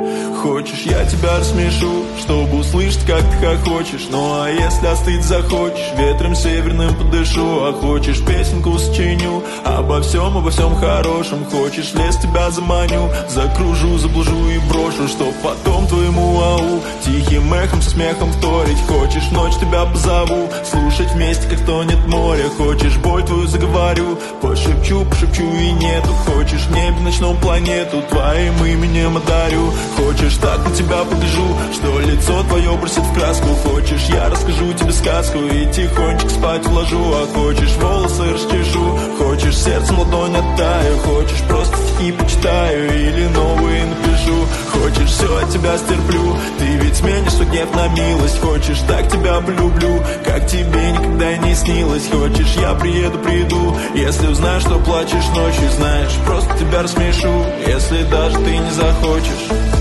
Хочешь, я тебя рассмешу, чтобы услышать, как ты хохочешь. Ну а если остыть захочешь, ветром северным подышу. А хочешь, песенку сочиню обо всем хорошем. Хочешь, в лес тебя заманю, закружу, заблужу и брошу, чтоб потом твоему ау тихим эхом со смехом вторить. Хочешь, ночь тебя позову, слушать вместе, как тонет море. Хочешь, боль твою заговорю, пошепчу и нету. Хочешь, в небе ночном планету твоим именем одарю. Хочешь, так на тебя погляжу, что лицо твое бросит в краску. Хочешь, я расскажу тебе сказку и тихонечко спать вложу. А хочешь, волосы расчешу, хочешь, сердцем ладонь оттаю. Хочешь, просто стихи почитаю или новые напишу. Хочешь, все от тебя стерплю, ты ведь сменишь свой гнев на милость. Хочешь, так тебя полюблю, как тебе никогда не снилось. Хочешь, я приду, если узнаешь, что плачешь ночью. Знаешь, просто тебя рассмешу, если даже ты не захочешь.